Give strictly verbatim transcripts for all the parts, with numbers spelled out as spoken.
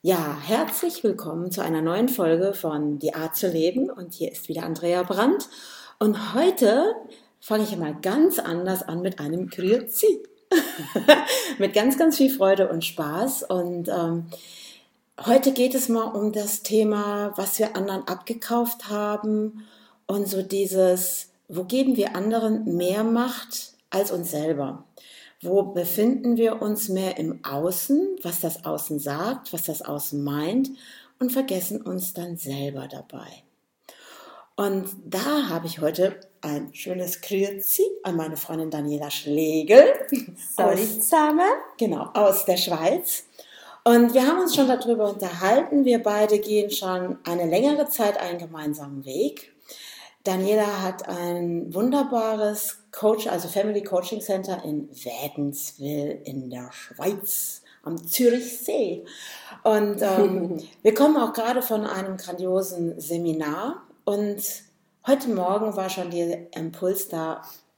Ja, herzlich willkommen zu einer neuen Folge von Die Art zu leben und hier ist wieder Andrea Brandt und heute fange ich mal ganz anders an mit einem Grüezi. Mit ganz, ganz viel Freude und Spaß und ähm, heute geht es mal um das Thema, was wir anderen abgekauft haben und so dieses, wo geben wir anderen mehr Macht als uns selber? Wo befinden wir uns mehr im Außen, was das Außen sagt, was das Außen meint und vergessen uns dann selber dabei. Und da habe ich heute ein schönes Grüezi an meine Freundin Daniela Schlegel. Aus, genau, aus der Schweiz. Und wir haben uns schon darüber unterhalten. Wir beide gehen schon eine längere Zeit einen gemeinsamen Weg. Daniela hat ein wunderbares Coach, also Family Coaching Center in Wädenswil in der Schweiz am Zürichsee. Und ähm, wir kommen auch gerade von einem grandiosen Seminar. Und heute Morgen war schon der Impuls da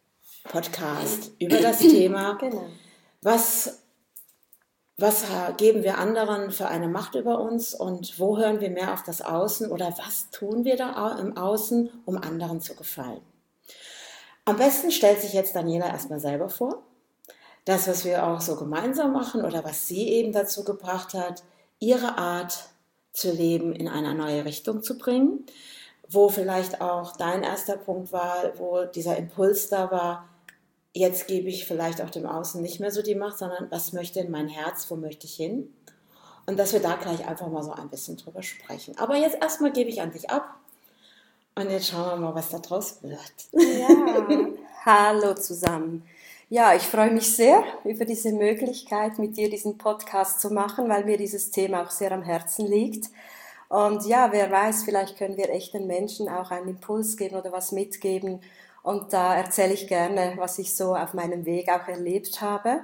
Podcast über das Thema, genau. was Was geben wir anderen für eine Macht über uns und wo hören wir mehr auf das Außen oder was tun wir da im Außen, um anderen zu gefallen? Am besten stellt sich jetzt Daniela erstmal selber vor. Das, was wir auch so gemeinsam machen oder was sie eben dazu gebracht hat, ihre Art zu leben in eine neue Richtung zu bringen, wo vielleicht auch dein erster Punkt war, wo dieser Impuls da war, jetzt gebe ich vielleicht auch dem Außen nicht mehr so die Macht, sondern was möchte in mein Herz, wo möchte ich hin? Und dass wir da gleich einfach mal so ein bisschen drüber sprechen. Aber jetzt erstmal gebe ich an dich ab und jetzt schauen wir mal, was da draus wird. Ja, hallo zusammen. Ja, ich freue mich sehr über diese Möglichkeit, mit dir diesen Podcast zu machen, weil mir dieses Thema auch sehr am Herzen liegt. Und ja, wer weiß, vielleicht können wir echten Menschen auch einen Impuls geben oder was mitgeben. Und da erzähle ich gerne, was ich so auf meinem Weg auch erlebt habe.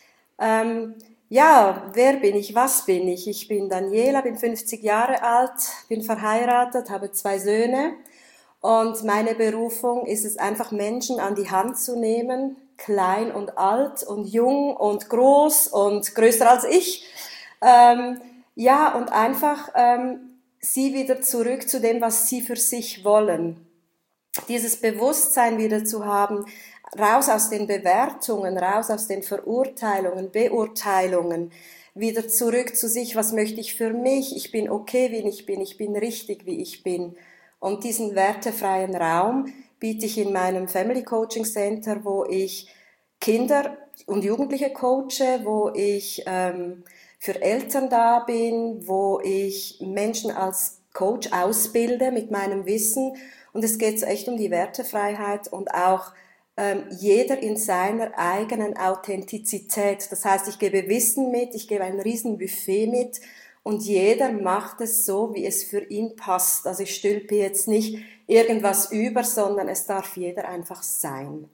Ähm, ja, wer bin ich, was bin ich? Ich bin Daniela, bin fünfzig Jahre alt, bin verheiratet, habe zwei Söhne. Und meine Berufung ist es einfach, Menschen an die Hand zu nehmen, klein und alt und jung und groß und größer als ich. Ähm, ja, und einfach ähm, sie wieder zurück zu dem, was sie für sich wollen. Dieses Bewusstsein wieder zu haben, raus aus den Bewertungen, raus aus den Verurteilungen, Beurteilungen, wieder zurück zu sich, was möchte ich für mich, ich bin okay, wie ich bin, ich bin richtig, wie ich bin. Und diesen wertefreien Raum biete ich in meinem Family Coaching Center, wo ich Kinder und Jugendliche coache, wo ich ähm, für Eltern da bin, wo ich Menschen als Coach ausbilde mit meinem Wissen. Und es geht so echt um die Wertefreiheit und auch ähm, jeder in seiner eigenen Authentizität. Das heißt, ich gebe Wissen mit, ich gebe ein riesen Buffet mit und jeder macht es so, wie es für ihn passt. Also ich stülpe jetzt nicht irgendwas über, sondern es darf jeder einfach sein.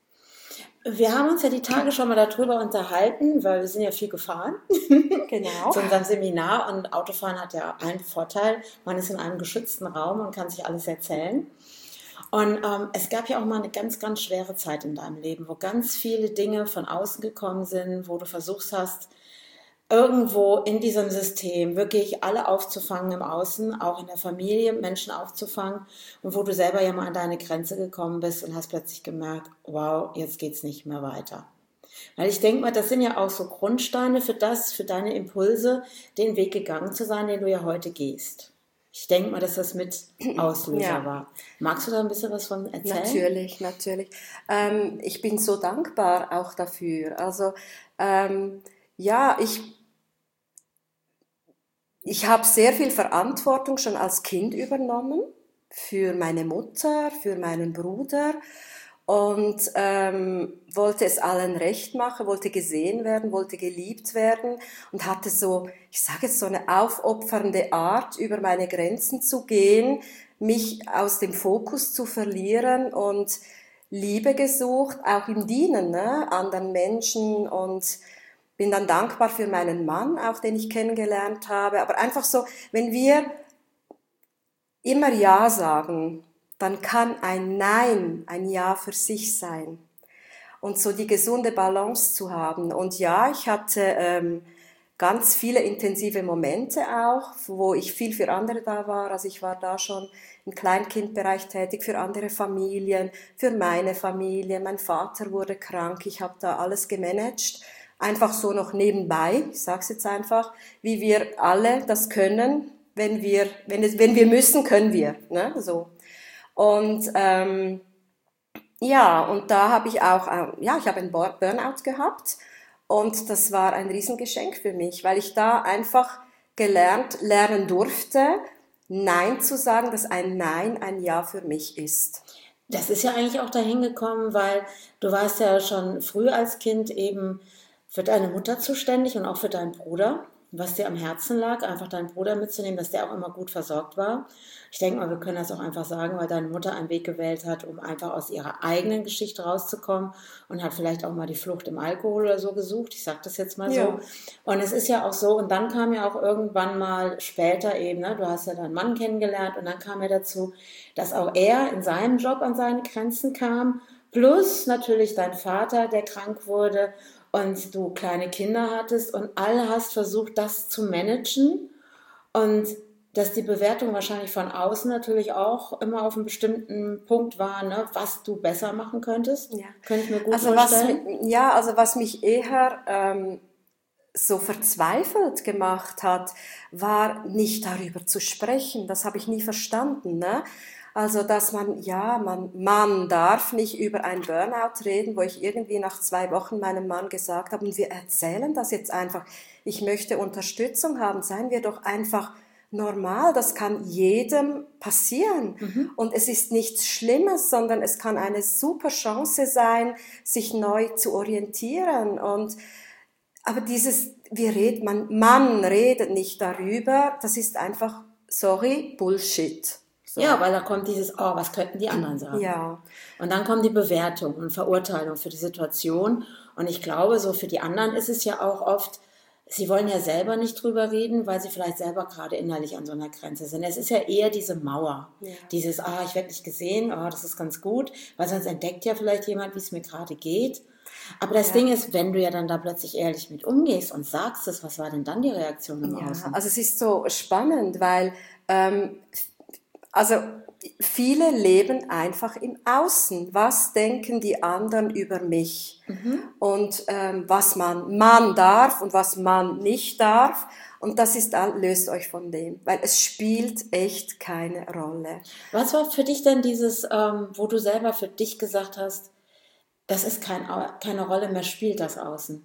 Wir haben uns ja die Tage schon mal darüber unterhalten, weil wir sind ja viel gefahren Genau. zu unserem Seminar und Autofahren hat ja einen Vorteil, man ist in einem geschützten Raum und kann sich alles erzählen. Und ähm, es gab ja auch mal eine ganz, ganz schwere Zeit in deinem Leben, wo ganz viele Dinge von außen gekommen sind, wo du versucht hast, irgendwo in diesem System wirklich alle aufzufangen im Außen, auch in der Familie Menschen aufzufangen und wo du selber ja mal an deine Grenze gekommen bist und hast plötzlich gemerkt, wow, jetzt geht's nicht mehr weiter. Weil ich denke mal, das sind ja auch so Grundsteine für das, für deine Impulse, den Weg gegangen zu sein, den du ja heute gehst. Ich denke mal, dass das mit Auslöser Ja. war. Magst du da ein bisschen was von erzählen? Natürlich, natürlich. Ähm, ich bin so dankbar auch dafür. Also ähm, ja, ich Ich habe sehr viel Verantwortung schon als Kind übernommen für meine Mutter, für meinen Bruder und ähm, wollte es allen recht machen, wollte gesehen werden, wollte geliebt werden und hatte so, ich sage jetzt so eine aufopfernde Art, über meine Grenzen zu gehen, mich aus dem Fokus zu verlieren und Liebe gesucht, auch im Dienen, ne, anderen Menschen und bin dann dankbar für meinen Mann, auch den ich kennengelernt habe. Aber einfach so, wenn wir immer Ja sagen, dann kann ein Nein ein Ja für sich sein. Und so die gesunde Balance zu haben. Und ja, ich hatte ähm, ganz viele intensive Momente auch, wo ich viel für andere da war. Also ich war da schon im Kleinkindbereich tätig, für andere Familien, für meine Familie. Mein Vater wurde krank, ich habe da alles gemanagt. Einfach so noch nebenbei, ich sage es jetzt einfach, wie wir alle das können, wenn wir, wenn es, wenn wir müssen, können wir. Ne? So. Und ähm, ja, und da habe ich auch, ja, ich habe einen Burnout gehabt und das war ein Riesengeschenk für mich, weil ich da einfach gelernt, lernen durfte, Nein zu sagen, dass ein Nein ein Ja für mich ist. Das ist ja eigentlich auch dahin gekommen, weil du warst ja schon früh als Kind eben für deine Mutter zuständig und auch für deinen Bruder, was dir am Herzen lag, einfach deinen Bruder mitzunehmen, dass der auch immer gut versorgt war. Ich denke mal, wir können das auch einfach sagen, weil deine Mutter einen Weg gewählt hat, um einfach aus ihrer eigenen Geschichte rauszukommen und hat vielleicht auch mal die Flucht im Alkohol oder so gesucht. Ich sage das jetzt mal so. Ja. Und es ist ja auch so, und dann kam ja auch irgendwann mal später eben, ne, du hast ja deinen Mann kennengelernt und dann kam ja dazu, dass auch er in seinem Job an seine Grenzen kam, plus natürlich dein Vater, der krank wurde und du kleine Kinder hattest und alle hast versucht, das zu managen und dass die Bewertung wahrscheinlich von außen natürlich auch immer auf einem bestimmten Punkt war, ne, was du besser machen könntest. Ja. Könnte ich mir gut also vorstellen. Was, ja, also was mich eher ähm, so verzweifelt gemacht hat, war nicht darüber zu sprechen. Das habe ich nie verstanden, ne? Also, dass man, ja, man, man darf nicht über ein Burnout reden, wo ich irgendwie nach zwei Wochen meinem Mann gesagt habe, und wir erzählen das jetzt einfach, ich möchte Unterstützung haben, seien wir doch einfach normal, das kann jedem passieren. Mhm. Und es ist nichts Schlimmes, sondern es kann eine super Chance sein, sich neu zu orientieren. Und, aber dieses, wir reden, man, man redet nicht darüber, das ist einfach, sorry, Bullshit. So. Ja, weil da kommt dieses, oh, was könnten die anderen sagen? Ja. Und dann kommt die Bewertung und Verurteilung für die Situation. Und ich glaube, so für die anderen ist es ja auch oft, sie wollen ja selber nicht drüber reden, weil sie vielleicht selber gerade innerlich an so einer Grenze sind. Es ist ja eher diese Mauer, ja. Dieses, ah, ich werde nicht gesehen, oh, das ist ganz gut, weil sonst entdeckt ja vielleicht jemand, wie es mir gerade geht. Aber das ja. Ding ist, wenn du ja dann da plötzlich ehrlich mit umgehst und sagst es, was war denn dann die Reaktion im ja, Außen? Also es ist so spannend, weil ähm, also viele leben einfach im Außen. Was denken die anderen über mich? Mhm. Und ähm, was man, man darf und was man nicht darf. Und das ist, löst euch von dem, weil es spielt echt keine Rolle. Was war für dich denn dieses, ähm, wo du selber für dich gesagt hast, das ist kein, keine Rolle mehr, spielt das Außen?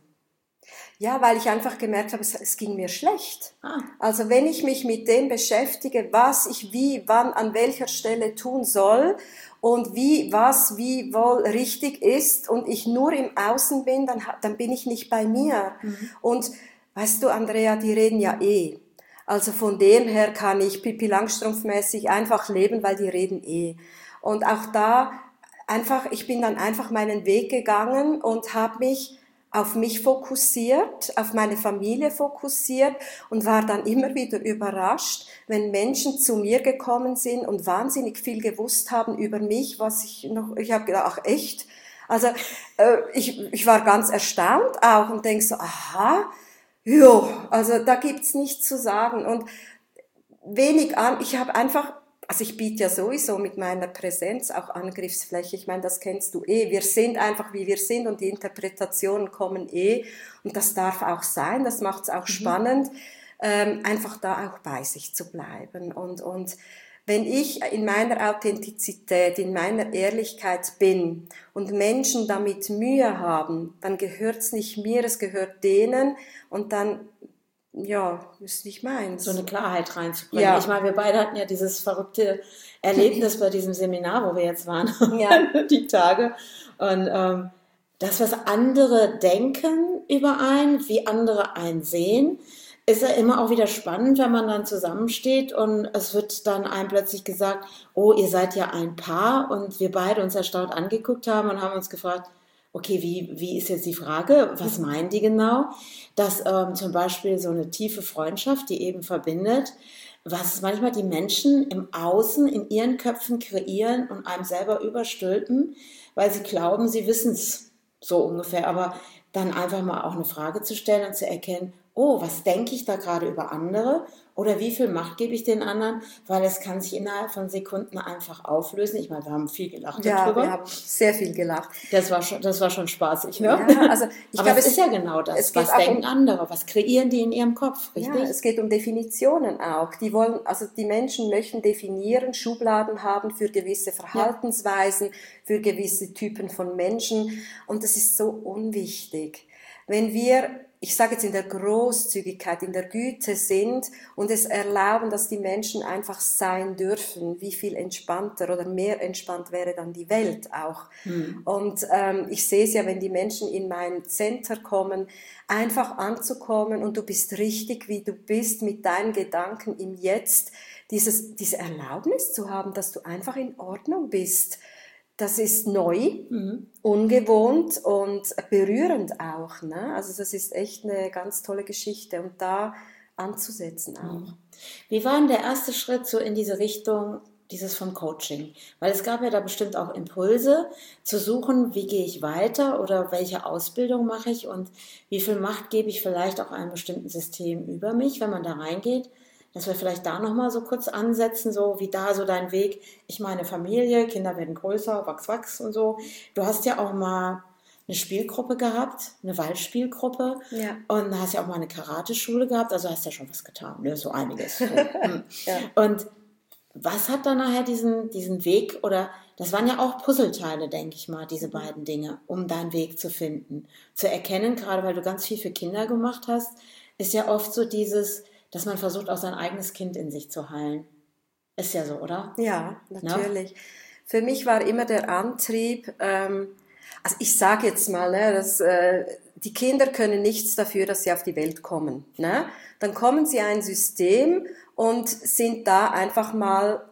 Ja, weil ich einfach gemerkt habe, es, es ging mir schlecht. Ah. Also wenn ich mich mit dem beschäftige, was ich wie, wann, an welcher Stelle tun soll und wie, was, wie wohl richtig ist und ich nur im Außen bin, dann, dann bin ich nicht bei mir. Mhm. Und weißt du, Andrea, die reden ja eh. Also von dem her kann ich Pippi Langstrumpf-mäßig einfach leben, weil die reden eh. Und auch da einfach, ich bin dann einfach meinen Weg gegangen und habe mich auf mich fokussiert, auf meine Familie fokussiert und war dann immer wieder überrascht, wenn Menschen zu mir gekommen sind und wahnsinnig viel gewusst haben über mich, was ich noch, ich habe gedacht, ach echt? Also äh, ich, ich war ganz erstaunt auch und denk so, aha, jo, also da gibt's nichts zu sagen und wenig an, ich habe einfach, also ich biete ja sowieso mit meiner Präsenz auch Angriffsfläche. Ich meine, das kennst du eh. Wir sind einfach, wie wir sind und die Interpretationen kommen eh. Und das darf auch sein, das macht es auch mhm. spannend, ähm, einfach da auch bei sich zu bleiben. Und, und wenn ich in meiner Authentizität, in meiner Ehrlichkeit bin und Menschen damit Mühe haben, dann gehört es nicht mir, es gehört denen und dann ja, ist nicht meins. So eine Klarheit reinzubringen. Ja. Ich meine, wir beide hatten ja dieses verrückte Erlebnis bei diesem Seminar, wo wir jetzt waren, ja. die Tage. Und ähm, das, was andere denken über einen, wie andere einen sehen, ist ja immer auch wieder spannend, wenn man dann zusammensteht und es wird dann einem plötzlich gesagt, oh, ihr seid ja ein Paar und wir beide uns erstaunt angeguckt haben und haben uns gefragt, okay, wie, wie ist jetzt die Frage? Was meinen die genau? Dass ähm, zum Beispiel so eine tiefe Freundschaft, die eben verbindet, was manchmal die Menschen im Außen in ihren Köpfen kreieren und einem selber überstülpen, weil sie glauben, sie wissen es so ungefähr. Aber dann einfach mal auch eine Frage zu stellen und zu erkennen, oh, was denke ich da gerade über andere oder wie viel Macht gebe ich den anderen, weil es kann sich innerhalb von Sekunden einfach auflösen. Ich meine, wir haben viel gelacht Ja, darüber. wir haben sehr viel gelacht. Das war schon, das war schon spaßig, ne? Ja, also ich Aber glaube, es ist ja genau das. Was denken um, andere? Was kreieren die in ihrem Kopf, richtig? Ja, es geht um Definitionen auch. Die wollen, also die Menschen möchten definieren, Schubladen haben für gewisse Verhaltensweisen, ja. für gewisse Typen von Menschen. Und das ist so unwichtig. Wenn wir, ich sage jetzt in der Großzügigkeit, in der Güte sind und es erlauben, dass die Menschen einfach sein dürfen, wie viel entspannter oder mehr entspannt wäre dann die Welt auch. Mhm. Und ähm, ich sehe es ja, wenn die Menschen in mein Center kommen, einfach anzukommen und du bist richtig, wie du bist, mit deinen Gedanken im Jetzt, dieses, diese Erlaubnis zu haben, dass du einfach in Ordnung bist. Das ist neu, mhm. ungewohnt und berührend auch. Ne? Also das ist echt eine ganz tolle Geschichte und da anzusetzen auch. Wie war denn der erste Schritt so in diese Richtung, dieses vom Coaching? Weil es gab ja da bestimmt auch Impulse zu suchen, wie gehe ich weiter oder welche Ausbildung mache ich und wie viel Macht gebe ich vielleicht auch einem bestimmten System über mich, wenn man da reingeht. Dass wir vielleicht da nochmal so kurz ansetzen, so wie da so dein Weg, ich meine Familie, Kinder werden größer, wachs, wachs und so. Du hast ja auch mal eine Spielgruppe gehabt, eine Waldspielgruppe ja. und hast ja auch mal eine Karateschule gehabt, also hast ja schon was getan, ne? So einiges. So. ja. Und was hat dann nachher diesen, diesen Weg oder, das waren ja auch Puzzleteile, denke ich mal, diese beiden Dinge, um deinen Weg zu finden. Zu erkennen, gerade weil du ganz viel für Kinder gemacht hast, ist ja oft so dieses, dass man versucht, auch sein eigenes Kind in sich zu heilen. Ist ja so, oder? Ja, natürlich. No? Für mich war immer der Antrieb, ähm, also ich sage jetzt mal, ne, dass äh, die Kinder können nichts dafür, dass sie auf die Welt kommen. Ne? Dann kommen sie in ein System und sind da einfach mal,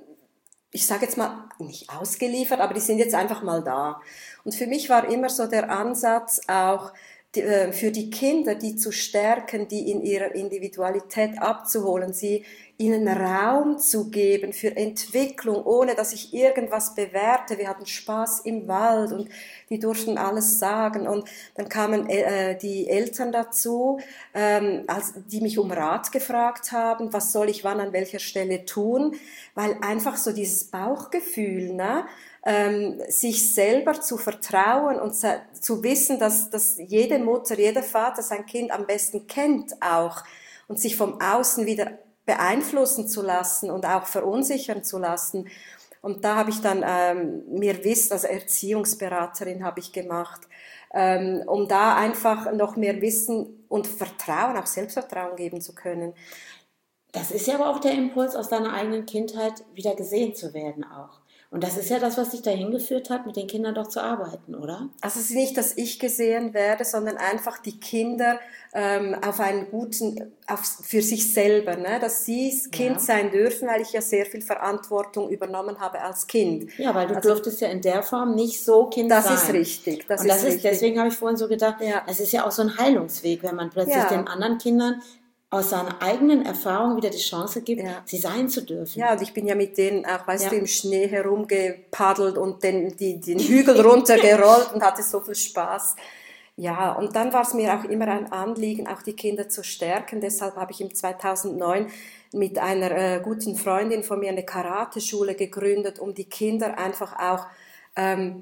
ich sage jetzt mal, nicht ausgeliefert, aber die sind jetzt einfach mal da. Und für mich war immer so der Ansatz auch, Die, äh, für die Kinder, die zu stärken, die in ihrer Individualität abzuholen, sie ihnen Raum zu geben für Entwicklung, ohne dass ich irgendwas bewerte. Wir hatten Spaß im Wald und die durften alles sagen. Und dann kamen äh, die Eltern dazu, ähm, als, die mich um Rat gefragt haben, was soll ich wann an welcher Stelle tun, weil einfach so dieses Bauchgefühl, ne? Ähm, sich selber zu vertrauen und zu wissen, dass, dass jede Mutter, jeder Vater sein Kind am besten kennt auch und sich vom Außen wieder beeinflussen zu lassen und auch verunsichern zu lassen. Und da habe ich dann ähm, mir Wissen, also Erziehungsberaterin habe ich gemacht, ähm, um da einfach noch mehr Wissen und Vertrauen, auch Selbstvertrauen geben zu können. Das ist ja aber auch der Impuls, aus deiner eigenen Kindheit wieder gesehen zu werden auch. Und das ist ja das, was dich dahin geführt hat, mit den Kindern doch zu arbeiten, oder? Also es ist nicht, dass ich gesehen werde, sondern einfach die Kinder ähm, auf einen guten, auf, für sich selber, ne? Dass sie das Kind ja. sein dürfen, weil ich ja sehr viel Verantwortung übernommen habe als Kind. Ja, weil du also, durftest ja in der Form nicht so Kind das sein. Das ist richtig. Das Und das ist ist, richtig. Deswegen habe ich vorhin so gedacht, ja. es ist ja auch so ein Heilungsweg, wenn man plötzlich ja. den anderen Kindern aus seiner eigenen Erfahrung wieder die Chance gibt, ja. sie sein zu dürfen. Ja, und ich bin ja mit denen auch, weißt ja. du, im Schnee herumgepaddelt und den, die, den Hügel runtergerollt und hatte so viel Spaß. Ja, und dann war es mir auch immer ein Anliegen, auch die Kinder zu stärken. Deshalb habe ich im zweitausendneun mit einer äh, guten Freundin von mir eine Karateschule gegründet, um die Kinder einfach auch ähm,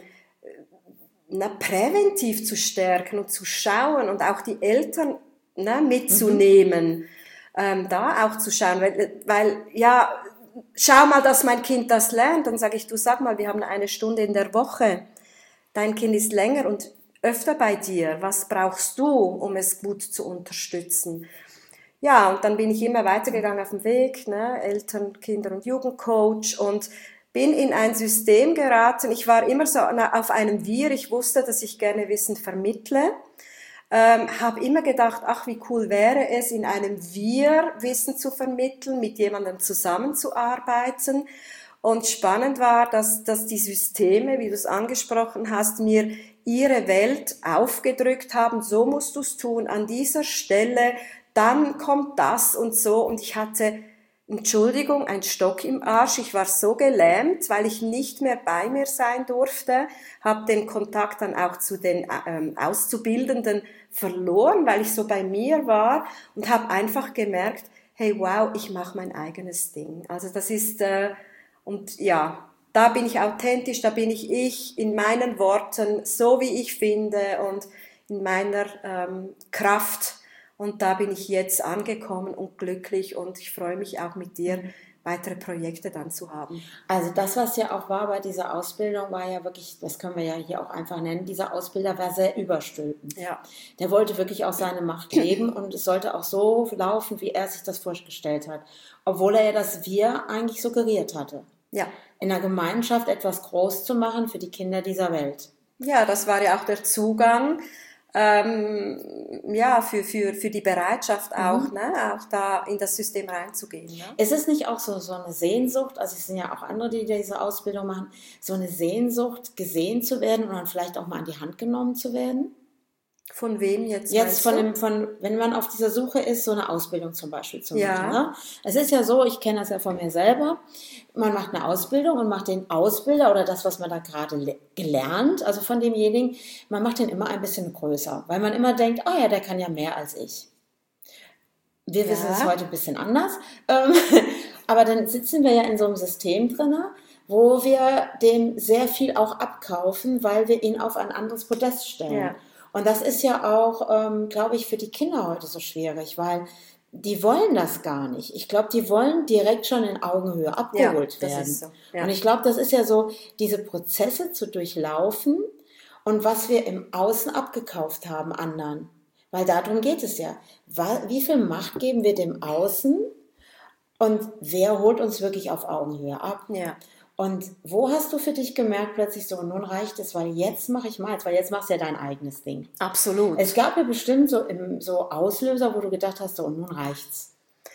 na, präventiv zu stärken und zu schauen und auch die Eltern Ne, mitzunehmen, mhm. ähm, da auch zu schauen, weil, weil, ja, schau mal, dass mein Kind das lernt, dann sage ich, du sag mal, wir haben eine Stunde in der Woche, dein Kind ist länger und öfter bei dir, was brauchst du, um es gut zu unterstützen? Ja, und dann bin ich immer weitergegangen auf dem Weg, ne, Eltern-, Kinder- und Jugendcoach und bin in ein System geraten, ich war immer so auf einem Wir, ich wusste, dass ich gerne Wissen vermittle, Ähm, habe immer gedacht, ach, wie cool wäre es, in einem Wir Wissen zu vermitteln, mit jemandem zusammenzuarbeiten. Und spannend war, dass, dass die Systeme, wie du es angesprochen hast, mir ihre Welt aufgedrückt haben, so musst du es tun, an dieser Stelle, dann kommt das und so. Und ich hatte Entschuldigung, ein Stock im Arsch. Ich war so gelähmt, weil ich nicht mehr bei mir sein durfte, habe den Kontakt dann auch zu den ähm, Auszubildenden verloren, weil ich so bei mir war und habe einfach gemerkt, hey, wow, ich mache mein eigenes Ding. Also das ist, äh, und ja, da bin ich authentisch, da bin ich ich in meinen Worten, so wie ich finde und in meiner ähm, Kraft. Und da bin ich jetzt angekommen und glücklich und ich freue mich auch mit dir, weitere Projekte dann zu haben. Also das, was ja auch war bei dieser Ausbildung, war ja wirklich, das können wir ja hier auch einfach nennen, dieser Ausbilder war sehr überstülpend. Ja. Der wollte wirklich auch seine Macht leben und es sollte auch so laufen, wie er sich das vorgestellt hat. Obwohl er ja das Wir eigentlich suggeriert hatte. Ja. In der Gemeinschaft etwas groß zu machen für die Kinder dieser Welt. Ja, das war ja auch der Zugang. Ähm, ja, für, für, für die Bereitschaft auch, mhm. ne, auch da in das System reinzugehen. Ne? Ist es nicht auch so, so eine Sehnsucht, also es sind ja auch andere, die diese Ausbildung machen, so eine Sehnsucht, gesehen zu werden und dann vielleicht auch mal an die Hand genommen zu werden? Von wem jetzt? Jetzt von dem, von, wenn man auf dieser Suche ist, so eine Ausbildung zum Beispiel zu ja. machen. Ne? Es ist ja so, ich kenne das ja von mir selber, man macht eine Ausbildung und macht den Ausbilder oder das, was man da gerade le- gelernt, also von demjenigen, man macht den immer ein bisschen größer, weil man immer denkt, oh ja, der kann ja mehr als ich. Wir ja. wissen es heute ein bisschen anders, aber dann sitzen wir ja in so einem System drin, wo wir dem sehr viel auch abkaufen, weil wir ihn auf ein anderes Podest stellen. Ja. Und das ist ja auch, ähm, glaube ich, für die Kinder heute so schwierig, weil die wollen das gar nicht. Ich glaube, die wollen direkt schon in Augenhöhe abgeholt ja, werden. So. Ja. Und ich glaube, das ist ja so, diese Prozesse zu durchlaufen und was wir im Außen abgekauft haben anderen. Weil darum geht es ja. Wie viel Macht geben wir dem Außen und wer holt uns wirklich auf Augenhöhe ab? Ja. Und wo hast du für dich gemerkt plötzlich so, nun reicht es, weil jetzt mache ich meins, weil jetzt machst du ja dein eigenes Ding. Absolut. Es gab ja bestimmt so, im, so Auslöser, wo du gedacht hast, so, nun reicht's.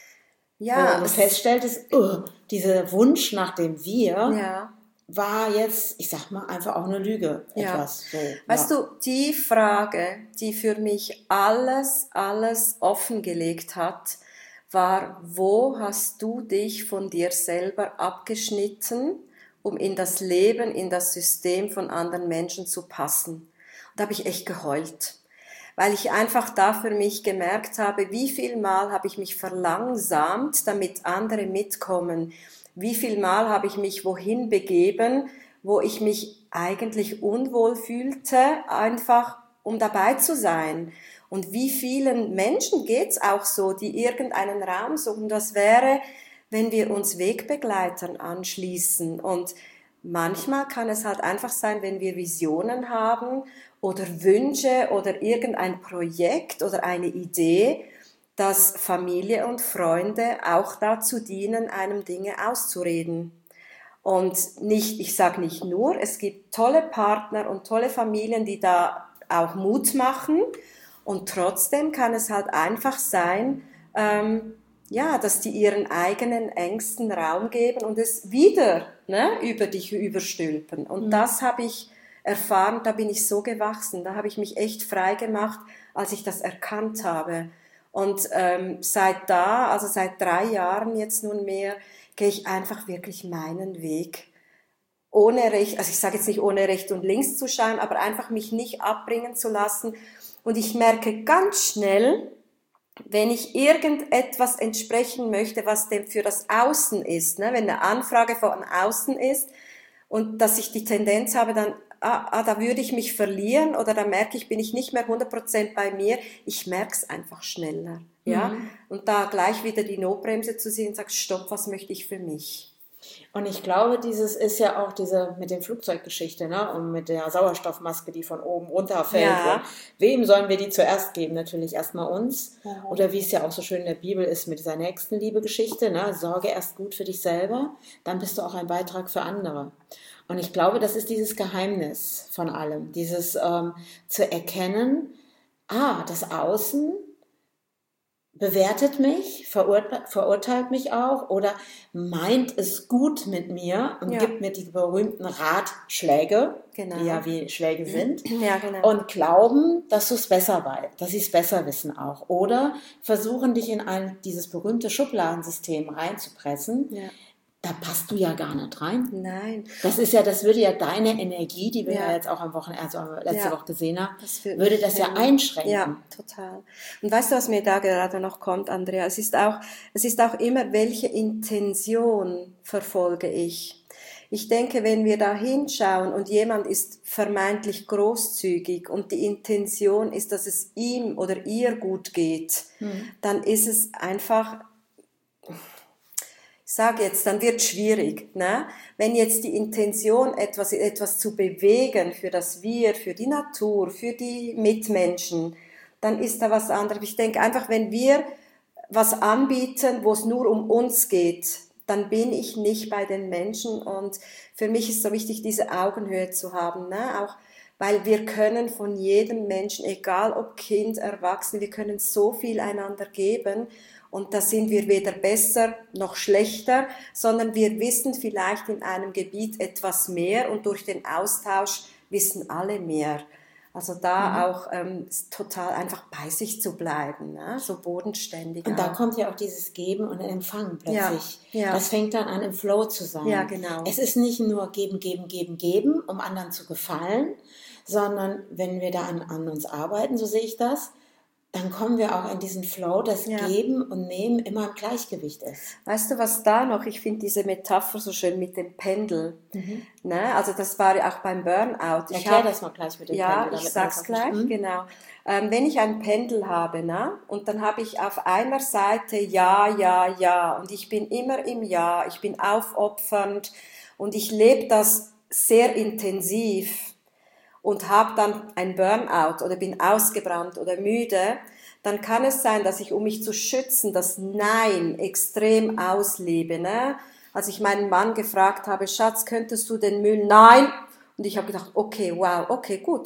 Ja. Wo du feststelltest, uh, dieser Wunsch nach dem Wir ja. war jetzt, ich sag mal, einfach auch eine Lüge. Ja. Etwas so. Weißt ja. du, die Frage, die für mich alles, alles offengelegt hat, war, wo hast du dich von dir selber abgeschnitten, um in das Leben, in das System von anderen Menschen zu passen. Und da habe ich echt geheult, weil ich einfach da für mich gemerkt habe, wie viel Mal habe ich mich verlangsamt, damit andere mitkommen. Wie viel Mal habe ich mich wohin begeben, wo ich mich eigentlich unwohl fühlte, einfach um dabei zu sein. Und wie vielen Menschen geht's auch so, die irgendeinen Raum suchen. Das wäre, wenn wir uns Wegbegleitern anschließen. Und manchmal kann es halt einfach sein, wenn wir Visionen haben oder Wünsche oder irgendein Projekt oder eine Idee, dass Familie und Freunde auch dazu dienen, einem Dinge auszureden. Und nicht, ich sage nicht nur, es gibt tolle Partner und tolle Familien, die da auch Mut machen. Und trotzdem kann es halt einfach sein, ähm, ja, dass die ihren eigenen Ängsten Raum geben und es wieder ne, über dich überstülpen. Und mhm. das habe ich erfahren, da bin ich so gewachsen, da habe ich mich echt frei gemacht, als ich das erkannt habe. Und ähm, seit da, also seit drei Jahren jetzt nunmehr, gehe ich einfach wirklich meinen Weg. Ohne Recht, also ich sage jetzt nicht ohne Recht und links zu schauen, aber einfach mich nicht abbringen zu lassen. Und ich merke ganz schnell, wenn ich irgendetwas entsprechen möchte, was dem für das Außen ist, ne, wenn eine Anfrage von außen ist und dass ich die Tendenz habe, dann, ah, ah, da würde ich mich verlieren oder da merke ich, bin ich nicht mehr hundert Prozent bei mir, ich merke es einfach schneller. Ja? Mhm. Und da gleich wieder die Notbremse zu sehen und sage, stopp, was möchte ich für mich? Und ich glaube, dieses ist ja auch diese mit der Flugzeuggeschichte, ne? Und mit der Sauerstoffmaske, die von oben runterfällt. Ja. Wem sollen wir die zuerst geben? Natürlich erstmal uns. Mhm. Oder wie es ja auch so schön in der Bibel ist mit dieser Nächstenliebe-Geschichte, ne? Sorge erst gut für dich selber, dann bist du auch ein Beitrag für andere. Und ich glaube, das ist dieses Geheimnis von allem. Dieses ähm, zu erkennen, ah, das Außen bewertet mich, verurte- verurteilt mich auch oder meint es gut mit mir und Ja. gibt mir die berühmten Ratschläge, Genau. die ja wie Schläge sind, Ja, genau. und glauben, dass du es besser weißt, dass sie es besser wissen auch. Oder versuchen dich in ein, dieses berühmte Schubladensystem reinzupressen. Ja. Da passt du ja gar nicht rein. Nein. Das ist ja, das würde ja deine Energie, die wir ja, Ja. jetzt auch am Wochenende, also letzte Ja. Woche gesehen haben, Das wird würde mich das ja hemmen. einschränken. Ja, total. Und weißt du, was mir da gerade noch kommt, Andrea? Es ist auch, es ist auch immer, welche Intention verfolge ich? Ich denke, wenn wir da hinschauen und jemand ist vermeintlich großzügig und die Intention ist, dass es ihm oder ihr gut geht, Hm. dann ist es einfach, ich sage jetzt, dann wird es schwierig. Ne? Wenn jetzt die Intention, etwas, etwas zu bewegen für das Wir, für die Natur, für die Mitmenschen, dann ist da was anderes. Ich denke einfach, wenn wir was anbieten, wo es nur um uns geht, dann bin ich nicht bei den Menschen. Und für mich ist so wichtig, diese Augenhöhe zu haben. Ne? Auch weil wir können von jedem Menschen, egal ob Kind, Erwachsen, wir können so viel einander geben. Und da sind wir weder besser noch schlechter, sondern wir wissen vielleicht in einem Gebiet etwas mehr und durch den Austausch wissen alle mehr. Also da mhm. auch ähm, total einfach bei sich zu bleiben, ne? So bodenständig. Und auch. da kommt ja auch dieses Geben und Empfangen plötzlich. Ja, ja. Das fängt dann an, im Flow zu sein. Ja, genau. Es ist nicht nur geben, geben, geben, geben, um anderen zu gefallen, sondern wenn wir da an, an uns arbeiten, so sehe ich das, dann kommen wir auch in diesen Flow, dass Ja. Geben und Nehmen immer im Gleichgewicht ist. Weißt du, was da noch, ich finde diese Metapher so schön mit dem Pendel. Mhm. Ne? Also das war ja auch beim Burnout. Ich Erklär hab, das mal gleich mit dem ja, Pendel. Ja, ich sag's gleich, mhm. genau. Ähm, wenn ich ein Pendel habe, ne? Und dann habe ich auf einer Seite Ja, Ja, Ja und ich bin immer im Ja, ich bin aufopfernd und ich lebe das sehr intensiv und habe dann ein Burnout oder bin ausgebrannt oder müde, dann kann es sein, dass ich, um mich zu schützen, das Nein extrem auslebe. Ne? Als ich meinen Mann gefragt habe, Schatz, könntest du den Müll? Nein! Und ich habe gedacht, okay, wow, okay, gut,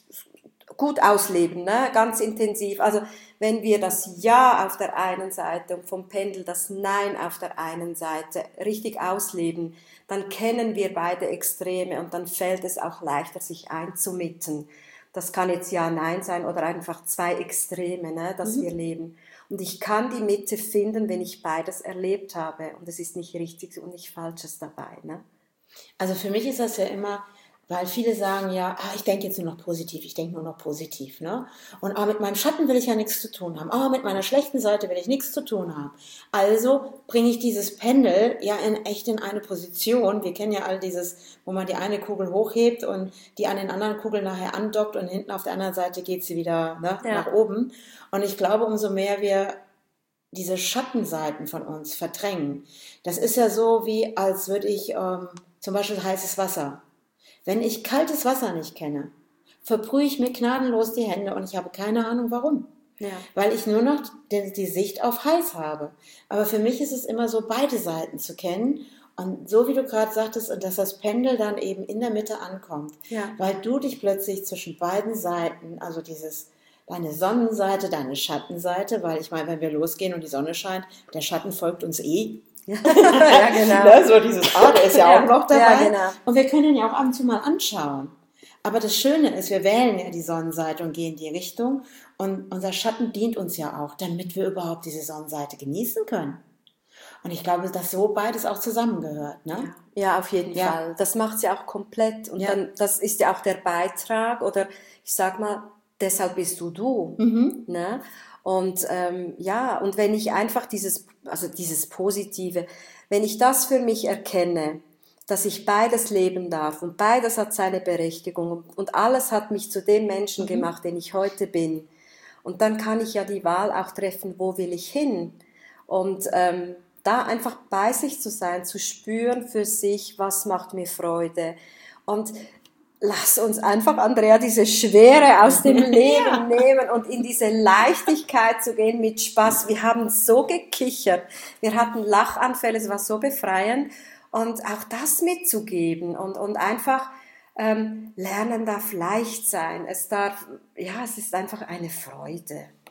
gut ausleben, ne? Ganz intensiv. Also wenn wir das Ja auf der einen Seite und vom Pendel das Nein auf der einen Seite richtig ausleben, dann kennen wir beide Extreme und dann fällt es auch leichter, sich einzumitten. Das kann jetzt Ja, Nein sein oder einfach zwei Extreme, ne, dass mhm. wir leben. Und ich kann die Mitte finden, wenn ich beides erlebt habe. Und es ist nicht richtig und nicht Falsches dabei. Ne? Also für mich ist das ja immer, weil viele sagen ja, ah, ich denke jetzt nur noch positiv, ich denke nur noch positiv. Ne? Und ah, mit meinem Schatten will ich ja nichts zu tun haben. Ah, mit meiner schlechten Seite will ich nichts zu tun haben. Also bringe ich dieses Pendel ja in, echt in eine Position. Wir kennen ja all dieses, wo man die eine Kugel hochhebt und die an den anderen Kugeln nachher andockt und hinten auf der anderen Seite geht sie wieder ne, ja. nach oben. Und ich glaube, umso mehr wir diese Schattenseiten von uns verdrängen, das ist ja so, wie als würde ich ähm, zum Beispiel heißes Wasser. Wenn ich kaltes Wasser nicht kenne, verbrühe ich mir gnadenlos die Hände und ich habe keine Ahnung warum. Ja. Weil ich nur noch die, die Sicht auf heiß habe. Aber für mich ist es immer so, beide Seiten zu kennen. Und so wie du gerade sagtest, und dass das Pendel dann eben in der Mitte ankommt. Ja. Weil du dich plötzlich zwischen beiden Seiten, also dieses deine Sonnenseite, deine Schattenseite, weil ich meine, wenn wir losgehen und die Sonne scheint, der Schatten folgt uns eh. Ja, genau. Ne, so dieses, ah, der ist ja, ja auch noch dabei. Ja, genau. Und wir können ihn ja auch ab und zu mal anschauen. Aber das Schöne ist, wir wählen ja die Sonnenseite und gehen in die Richtung. Und unser Schatten dient uns ja auch, damit wir überhaupt diese Sonnenseite genießen können. Und ich glaube, dass so beides auch zusammengehört. Ne? Ja, ja, auf jeden ja. Fall. Das macht es ja auch komplett. Und ja. dann, das ist ja auch der Beitrag oder ich sag mal, deshalb bist du du. Mhm. Ne? Und ähm, ja, und wenn ich einfach dieses, also dieses Positive, wenn ich das für mich erkenne, dass ich beides leben darf und beides hat seine Berechtigung und alles hat mich zu dem Menschen mhm. gemacht, den ich heute bin. Und dann kann ich ja die Wahl auch treffen, wo will ich hin? Und ähm, da einfach bei sich zu sein, zu spüren für sich, was macht mir Freude. Und lass uns einfach, Andrea, diese Schwere aus dem Leben ja. nehmen und in diese Leichtigkeit zu gehen mit Spaß. Wir haben so gekichert, wir hatten Lachanfälle, es war so befreiend. Und auch das mitzugeben und, und einfach ähm, lernen darf leicht sein. Es darf, ja, es ist einfach eine Freude.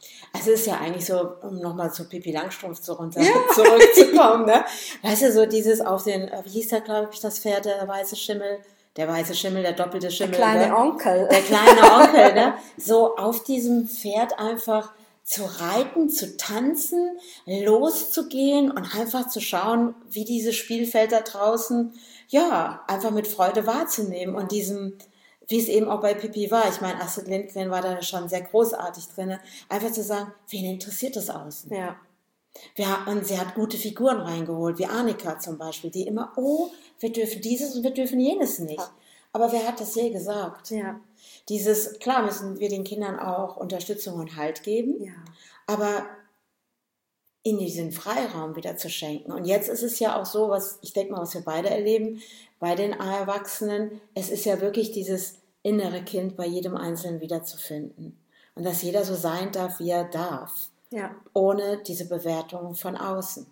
Also es ist ja eigentlich so, um nochmal zu Pippi Langstrumpf zu runter, ja. zurückzukommen, ne? Weißt du, so dieses auf den, wie hieß da, glaube ich, das Pferd, der weiße Schimmel, der weiße Schimmel, der doppelte Schimmel. Der kleine ne? Onkel. Der kleine Onkel, ne? So auf diesem Pferd einfach zu reiten, zu tanzen, loszugehen und einfach zu schauen, wie dieses Spielfeld da draußen, ja, einfach mit Freude wahrzunehmen und diesem, wie es eben auch bei Pippi war. Ich meine, Astrid Lindgren war da schon sehr großartig drin. Einfach zu sagen, wen interessiert das außen? Ja. Ja, und sie hat gute Figuren reingeholt, wie Annika zum Beispiel, die immer, oh, wir dürfen dieses und wir dürfen jenes nicht. Ja. Aber wer hat das je gesagt? Ja. Dieses, klar müssen wir den Kindern auch Unterstützung und Halt geben, ja. aber ihnen diesen Freiraum wieder zu schenken. Und jetzt ist es ja auch so, was ich denke mal, was wir beide erleben, bei den Erwachsenen, es ist ja wirklich dieses innere Kind bei jedem Einzelnen wiederzufinden. Und dass jeder so sein darf, wie er darf. Ja. Ohne diese Bewertung von außen.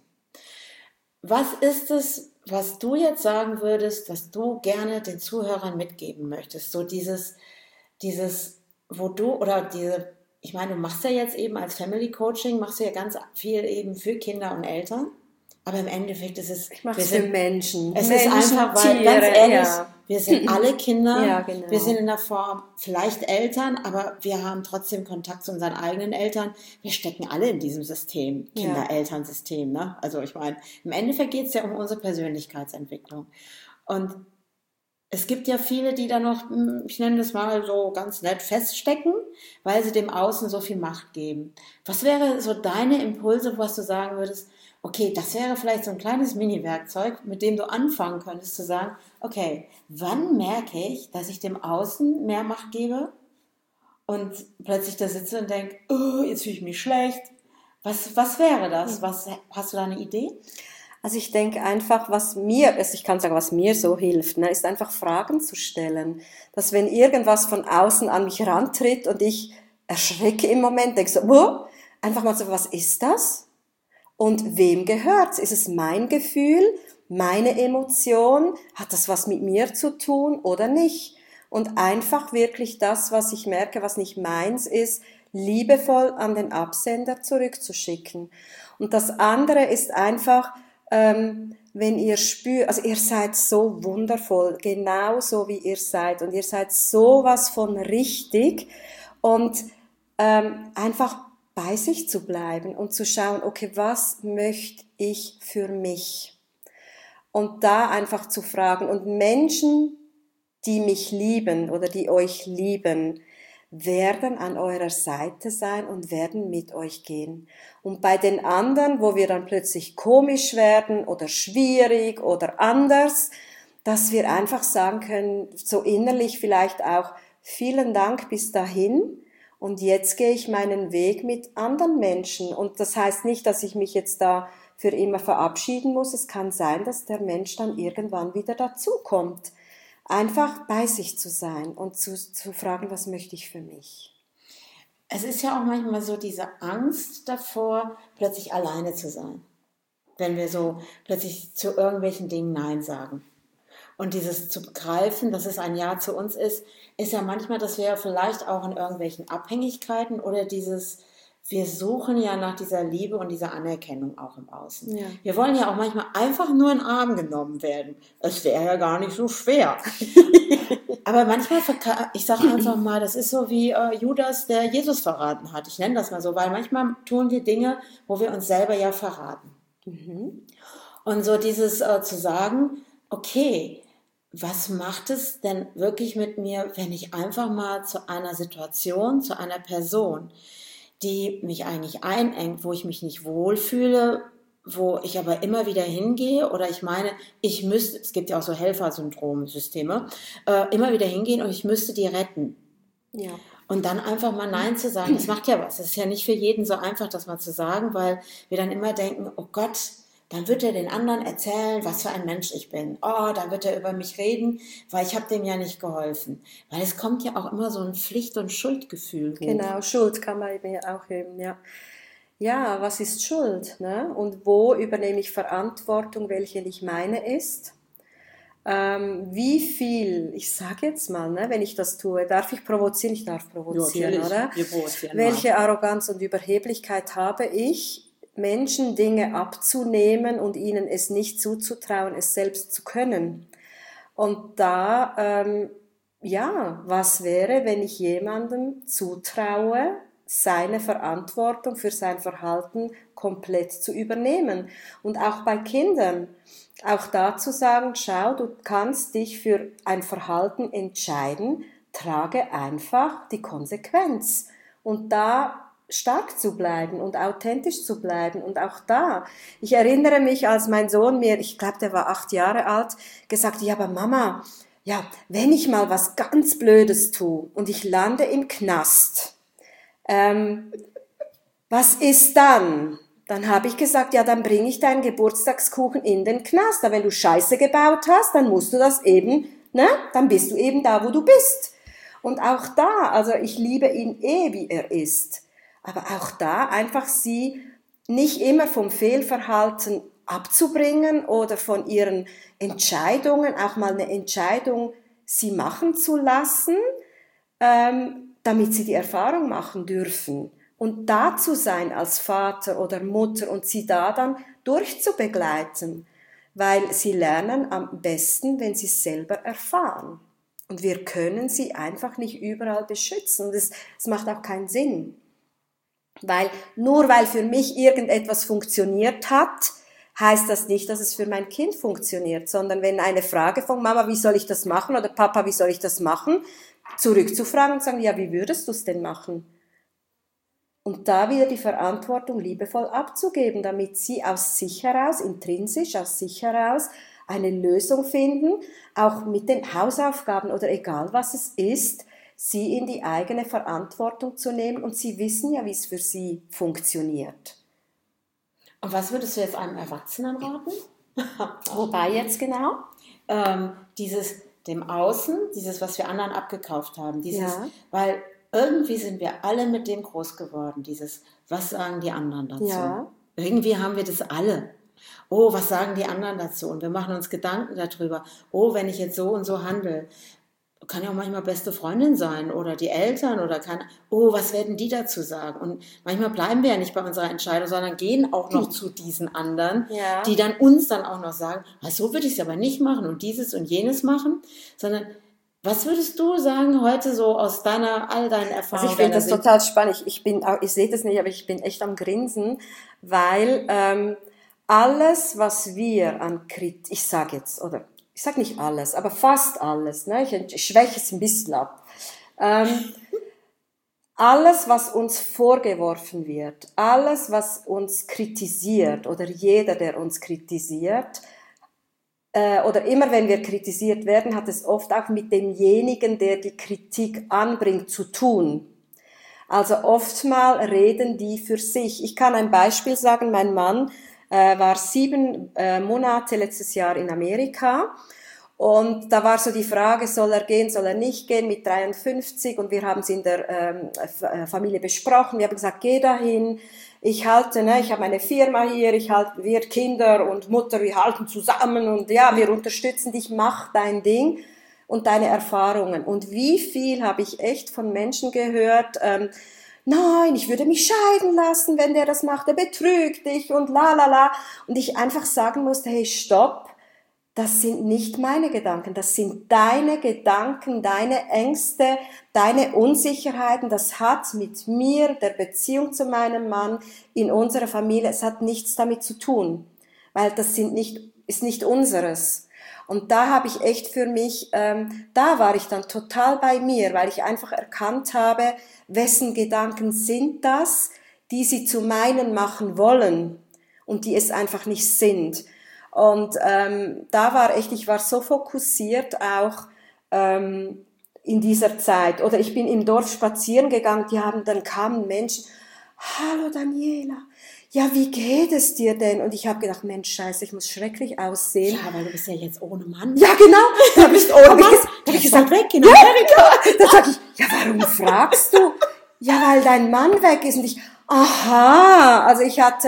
Was ist es, was du jetzt sagen würdest, was du gerne den Zuhörern mitgeben möchtest? So dieses, dieses, wo du, oder diese, ich meine, du machst ja jetzt eben als Family Coaching, machst du ja ganz viel eben für Kinder und Eltern. Aber im Endeffekt ist es... Ich mache es für Menschen. Es Menschen, ist einfach, weil, Tiere, ganz ehrlich, ja. wir sind alle Kinder, ja, genau. wir sind in der Form vielleicht Eltern, aber wir haben trotzdem Kontakt zu unseren eigenen Eltern. Wir stecken alle in diesem System, Kinder-Eltern-System. Ne? Also ich meine, im Endeffekt geht es ja um unsere Persönlichkeitsentwicklung. Und es gibt ja viele, die da noch, ich nenne das mal so ganz nett, feststecken, weil sie dem Außen so viel Macht geben. Was wäre so deine Impulse, was du sagen würdest, okay, das wäre vielleicht so ein kleines Mini-Werkzeug, mit dem du anfangen könntest zu sagen, okay, wann merke ich, dass ich dem Außen mehr Macht gebe und plötzlich da sitze und denke, oh, jetzt fühle ich mich schlecht. Was, was wäre das? Was, hast du da eine Idee? Also ich denke einfach, was mir, also ich kann sagen, was mir so hilft, ne, ist einfach Fragen zu stellen. Dass wenn irgendwas von außen an mich rantritt und ich erschrecke im Moment, denke so, oh, einfach mal so, was ist das? Und wem gehört's? Ist es mein Gefühl, meine Emotion? Hat das was mit mir zu tun oder nicht? Und einfach wirklich das, was ich merke, was nicht meins ist, liebevoll an den Absender zurückzuschicken. Und das andere ist einfach, ähm, wenn ihr spürt, also ihr seid so wundervoll, genauso wie ihr seid. Und ihr seid sowas von richtig. Und ähm, einfach bei sich zu bleiben und zu schauen, okay, was möchte ich für mich? Und da einfach zu fragen. Und Menschen, die mich lieben oder die euch lieben, werden an eurer Seite sein und werden mit euch gehen. Und bei den anderen, wo wir dann plötzlich komisch werden oder schwierig oder anders, dass wir einfach sagen können, so innerlich vielleicht auch, vielen Dank bis dahin. Und jetzt gehe ich meinen Weg mit anderen Menschen. Und das heißt nicht, dass ich mich jetzt da für immer verabschieden muss. Es kann sein, dass der Mensch dann irgendwann wieder dazukommt. Einfach bei sich zu sein und zu, zu fragen, was möchte ich für mich? Es ist ja auch manchmal so diese Angst davor, plötzlich alleine zu sein. Wenn wir so plötzlich zu irgendwelchen Dingen Nein sagen. Und dieses zu begreifen, dass es ein Ja zu uns ist, ist ja manchmal, dass wir vielleicht auch in irgendwelchen Abhängigkeiten oder dieses, wir suchen ja nach dieser Liebe und dieser Anerkennung auch im Außen. Ja. Wir wollen ja auch manchmal einfach nur in den Arm genommen werden. Es wäre ja gar nicht so schwer. Aber manchmal, ich sage einfach mal, das ist so wie äh, Judas, der Jesus verraten hat. Ich nenne das mal so, weil manchmal tun wir Dinge, wo wir uns selber ja verraten. Mhm. Und so dieses äh, zu sagen, okay, was macht es denn wirklich mit mir, wenn ich einfach mal zu einer Situation, zu einer Person, die mich eigentlich einengt, wo ich mich nicht wohlfühle, wo ich aber immer wieder hingehe oder ich meine, ich müsste, es gibt ja auch so Helfersyndrom-Systeme, äh, immer wieder hingehen und ich müsste die retten. Ja. Und dann einfach mal Nein zu sagen, das macht ja was. Es ist ja nicht für jeden so einfach, das mal zu sagen, weil wir dann immer denken, oh Gott, dann wird er den anderen erzählen, was für ein Mensch ich bin. Oh, dann wird er über mich reden, weil ich habe dem ja nicht geholfen. Weil es kommt ja auch immer so ein Pflicht- und Schuldgefühl hoch. Genau, Schuld kann man eben auch eben, ja. Ja, was ist Schuld? Ne? Und wo übernehme ich Verantwortung, welche nicht meine ist? ähm, wie viel, ich sage jetzt mal, ne, wenn ich das tue, darf ich provozieren? Ich darf provozieren, ja, oder? Wir provozieren Welche mal. Arroganz und Überheblichkeit habe ich, Menschen Dinge abzunehmen und ihnen es nicht zuzutrauen, es selbst zu können? Und da, ähm, ja, was wäre, wenn ich jemandem zutraue, seine Verantwortung für sein Verhalten komplett zu übernehmen? Und auch bei Kindern, auch da zu sagen, schau, du kannst dich für ein Verhalten entscheiden, trage einfach die Konsequenz. Und da stark zu bleiben und authentisch zu bleiben. Und auch da, ich erinnere mich, als mein Sohn mir, ich glaube, der war acht Jahre alt, gesagt, ja, aber Mama, ja, wenn ich mal was ganz Blödes tue und ich lande im Knast, ähm, was ist dann? Dann habe ich gesagt, ja, dann bringe ich deinen Geburtstagskuchen in den Knast. Aber wenn du Scheiße gebaut hast, dann musst du das eben, ne? Dann bist du eben da, wo du bist. Und auch da, also ich liebe ihn eh, wie er ist. Aber auch da einfach sie nicht immer vom Fehlverhalten abzubringen oder von ihren Entscheidungen, auch mal eine Entscheidung sie machen zu lassen, ähm, damit sie die Erfahrung machen dürfen. Und da zu sein als Vater oder Mutter und sie da dann durchzubegleiten, weil sie lernen am besten, wenn sie es selber erfahren. Und wir können sie einfach nicht überall beschützen. Das, das macht auch keinen Sinn. Weil nur weil für mich irgendetwas funktioniert hat, heißt das nicht, dass es für mein Kind funktioniert, sondern wenn eine Frage von Mama, wie soll ich das machen, oder Papa, wie soll ich das machen, zurückzufragen und sagen, ja, wie würdest du es denn machen? Und da wieder die Verantwortung liebevoll abzugeben, damit sie aus sich heraus, intrinsisch aus sich heraus, eine Lösung finden, auch mit den Hausaufgaben oder egal was es ist, sie in die eigene Verantwortung zu nehmen und sie wissen ja, wie es für sie funktioniert. Und was würdest du jetzt einem Erwachsenen raten? Wobei jetzt genau? Ähm, dieses dem Außen, dieses, was wir anderen abgekauft haben, dieses, Ja. weil irgendwie sind wir alle mit dem groß geworden, dieses, was sagen die anderen dazu? Ja. Irgendwie haben wir das alle. Oh, was sagen die anderen dazu? Und wir machen uns Gedanken darüber. Oh, wenn ich jetzt so und so handle, kann ja auch manchmal beste Freundin sein oder die Eltern oder keine. Oh, was werden die dazu sagen? Und manchmal bleiben wir ja nicht bei unserer Entscheidung, sondern gehen auch noch zu diesen anderen, Ja. die dann uns dann auch noch sagen, ah, so würde ich es aber nicht machen und dieses und jenes machen, sondern was würdest du sagen heute so aus deiner, all deinen Erfahrungen? Also ich finde das Sicht? total spannend. Ich, ich, bin, ich sehe das nicht, aber ich bin echt am Grinsen, weil ähm, alles, was wir an Kritik, ich sage jetzt, oder ich sage nicht alles, aber fast alles, ne? ich, ich schwäche es ein bisschen ab, ähm, alles, was uns vorgeworfen wird, alles, was uns kritisiert oder jeder, der uns kritisiert, äh, oder immer wenn wir kritisiert werden, hat es oft auch mit demjenigen, der die Kritik anbringt, zu tun. Also oftmal reden die für sich. Ich kann ein Beispiel sagen, mein Mann äh, war sieben äh, Monate letztes Jahr in Amerika und da war so die Frage, soll er gehen, soll er nicht gehen mit dreiundfünfzig und wir haben es in der ähm, F- Familie besprochen, wir haben gesagt, geh dahin, ich halte, ne, ich habe eine Firma hier, ich halte, wir Kinder und Mutter, wir halten zusammen und ja, wir unterstützen dich, mach dein Ding und deine Erfahrungen. Und wie viel habe ich echt von Menschen gehört, ähm, nein, ich würde mich scheiden lassen, wenn der das macht, der betrügt dich und la la la. Und ich einfach sagen musste, hey, stopp, das sind nicht meine Gedanken, das sind deine Gedanken, deine Ängste, deine Unsicherheiten, das hat mit mir, der Beziehung zu meinem Mann, in unserer Familie, es hat nichts damit zu tun, weil das sind nicht, ist nicht unseres. Und da habe ich echt für mich, ähm, da war ich dann total bei mir, weil ich einfach erkannt habe, wessen Gedanken sind das, die sie zu meinen machen wollen und die es einfach nicht sind. Und ähm, da war echt, ich war so fokussiert auch ähm, in dieser Zeit. Oder ich bin im Dorf spazieren gegangen, die haben, dann kamen Menschen, hallo Daniela, ja, wie geht es dir denn? Und ich habe gedacht, Mensch, scheiße, ich muss schrecklich aussehen. Ja, weil du bist ja jetzt ohne Mann. Ja, genau. Da habe ich, ohne Mann. Da ich gesagt, weg in ja, Amerika. Ja. Da sage ich, ja, warum fragst du? Ja, weil dein Mann weg ist. Und ich, aha, also ich hatte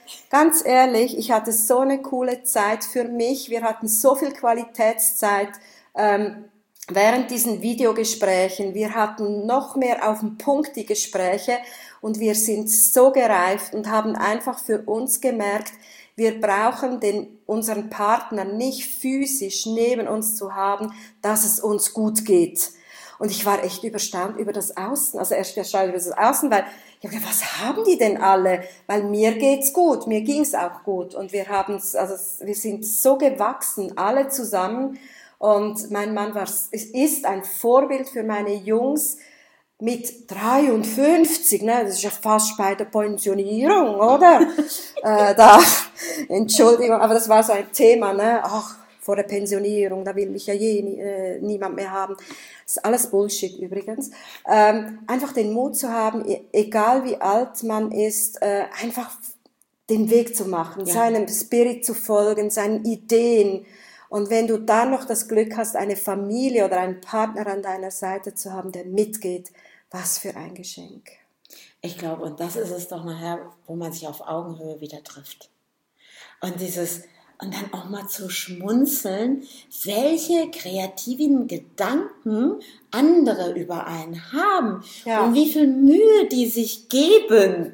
ganz ehrlich, ich hatte so eine coole Zeit für mich. Wir hatten so viel Qualitätszeit ähm, während diesen Videogesprächen. Wir hatten noch mehr auf den Punkt die Gespräche und wir sind so gereift und haben einfach für uns gemerkt, wir brauchen den, unseren Partner nicht physisch neben uns zu haben, dass es uns gut geht. Und ich war echt überstaunt über das Außen, also erst erstaunt über das Außen, weil ich habe gedacht, was haben die denn alle? Weil mir geht's gut, mir ging's auch gut und wir haben's, also wir sind so gewachsen, alle zusammen. Und mein Mann war, ist ein Vorbild für meine Jungs mit dreiundfünfzig, ne, das ist ja fast bei der Pensionierung, oder? äh, da, Entschuldigung, aber das war so ein Thema, ne, ach, vor der Pensionierung, da will mich ja je äh, niemand mehr haben. Das ist alles Bullshit übrigens. Ähm, einfach den Mut zu haben, egal wie alt man ist, äh, einfach den Weg zu machen, ja. Seinem Spirit zu folgen, seinen Ideen. Und wenn du dann noch das Glück hast, eine Familie oder einen Partner an deiner Seite zu haben, der mitgeht, was für ein Geschenk. Ich glaube, und das ist es doch nachher, wo man sich auf Augenhöhe wieder trifft. Und dieses, und dann auch mal zu schmunzeln, welche kreativen Gedanken andere über einen haben. Ja. Und wie viel Mühe die sich geben.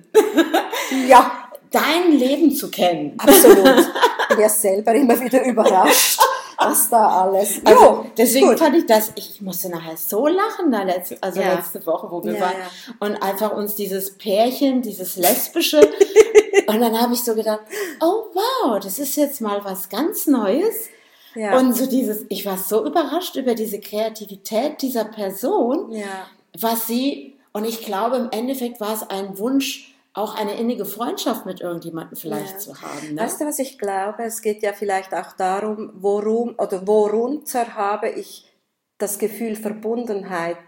Ja. Dein Leben zu kennen. Absolut. Ich bin ja selber immer wieder überrascht, was da alles. Also jo, deswegen gut. Fand ich das, ich musste nachher so lachen, da letzte, also ja. letzte Woche, wo wir ja, waren. Ja. Und einfach uns dieses Pärchen, dieses Lesbische. Und dann habe ich so gedacht, oh wow, das ist jetzt mal was ganz Neues. Ja. Und so dieses, ich war so überrascht über diese Kreativität dieser Person, ja. was sie, und ich glaube im Endeffekt war es ein Wunsch, auch eine innige Freundschaft mit irgendjemandem vielleicht ja. zu haben. Ne? Weißt du, was ich glaube? Es geht ja vielleicht auch darum, worum oder worunter habe ich das Gefühl Verbundenheit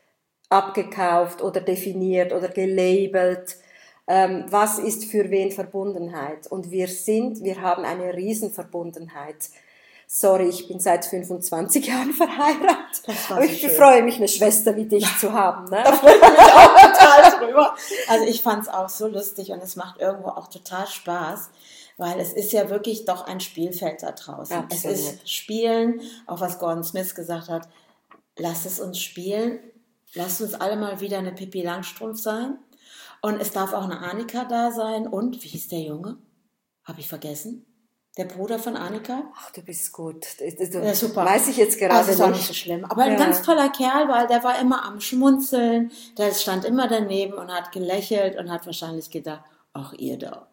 abgekauft oder definiert oder gelabelt. Ähm, was ist für wen Verbundenheit? Und wir sind, wir haben eine Riesenverbundenheit. Sorry, ich bin seit fünfundzwanzig Jahren verheiratet. Aber ich so freue mich, eine Schwester wie dich zu haben. Ne? Da freue ich mich auch total drüber. Also ich fand es auch so lustig und es macht irgendwo auch total Spaß, weil es ist ja wirklich doch ein Spielfeld da draußen. Absolut. Es ist Spielen, auch was Gordon Smith gesagt hat, lasst es uns spielen, lasst uns alle mal wieder eine Pippi Langstrumpf sein und es darf auch eine Annika da sein und, wie hieß der Junge? Habe ich vergessen? Der Bruder von Annika. Ach, du bist gut. Das, ja, super. Weiß ich jetzt gerade also, nicht. Das ist auch nicht so schlimm. Aber ja. Ein ganz toller Kerl, weil der war immer am Schmunzeln, der stand immer daneben und hat gelächelt und hat wahrscheinlich gedacht, ach ihr da.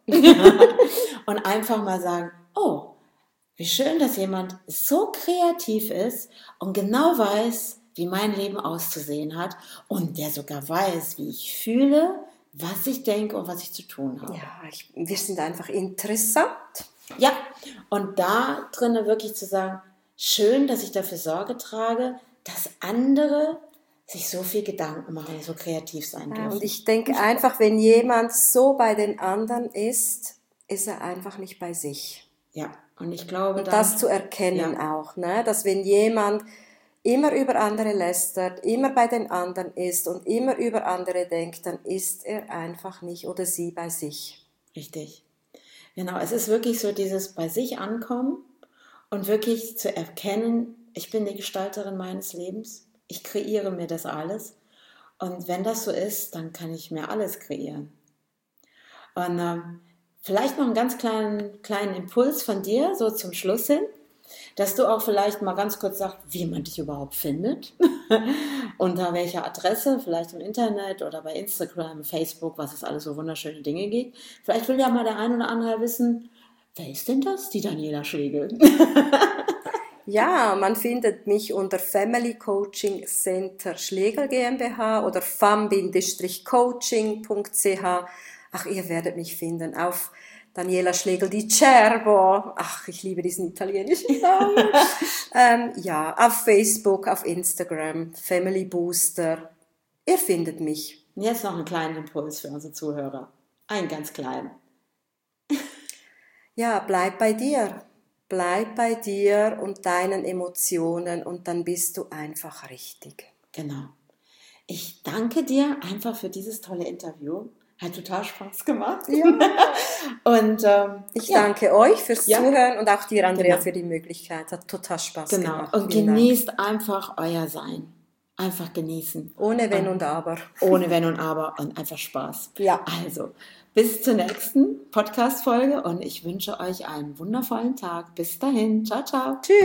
Und einfach mal sagen, oh, wie schön, dass jemand so kreativ ist und genau weiß, wie mein Leben auszusehen hat und der sogar weiß, wie ich fühle, was ich denke und was ich zu tun habe. Ja, ich, wir sind einfach interessant. Ja, und da drinnen wirklich zu sagen, schön, dass ich dafür Sorge trage, dass andere sich so viel Gedanken machen, so kreativ sein dürfen. Ja, und ich denke einfach, wenn jemand so bei den anderen ist, ist er einfach nicht bei sich. Ja, und ich glaube, und das dann, zu erkennen ja. auch, ne? Dass wenn jemand immer über andere lästert, immer bei den anderen ist und immer über andere denkt, dann ist er einfach nicht oder sie bei sich. Richtig. Genau, es ist wirklich so dieses bei sich ankommen und wirklich zu erkennen, ich bin die Gestalterin meines Lebens, ich kreiere mir das alles und wenn das so ist, dann kann ich mir alles kreieren. Und äh, vielleicht noch einen ganz kleinen, kleinen Impuls von dir, so zum Schluss hin, dass du auch vielleicht mal ganz kurz sagst, wie man dich überhaupt findet, unter welcher Adresse, vielleicht im Internet oder bei Instagram, Facebook, was es alles so wunderschöne Dinge gibt. Vielleicht will ja mal der ein oder andere wissen, wer ist denn das, die Daniela Schlegel? Ja, man findet mich unter Family Coaching Center Schlegel GmbH oder fam coaching punkt c h. Ach, ihr werdet mich finden auf Daniela Schlegel di Cervo. Ach, ich liebe diesen italienischen Namen. ähm, ja, auf Facebook, auf Instagram, Family Booster. Ihr findet mich. Jetzt noch einen kleinen Impuls für unsere Zuhörer. Einen ganz kleinen. Ja, bleib bei dir. Bleib bei dir und deinen Emotionen und dann bist du einfach richtig. Genau. Ich danke dir einfach für dieses tolle Interview. Hat total Spaß gemacht. Ja. Und ähm, ich ja. danke euch fürs Ja. Zuhören und auch dir, Andrea, Genau. für die Möglichkeit. Hat total Spaß Genau. gemacht. Und Vielen genießt Dank. einfach euer Sein. Einfach genießen. Ohne Wenn und, und Aber. Ohne Wenn und Aber und einfach Spaß. Ja. Also, bis zur nächsten Podcast-Folge und ich wünsche euch einen wundervollen Tag. Bis dahin. Ciao, ciao. Tschüss.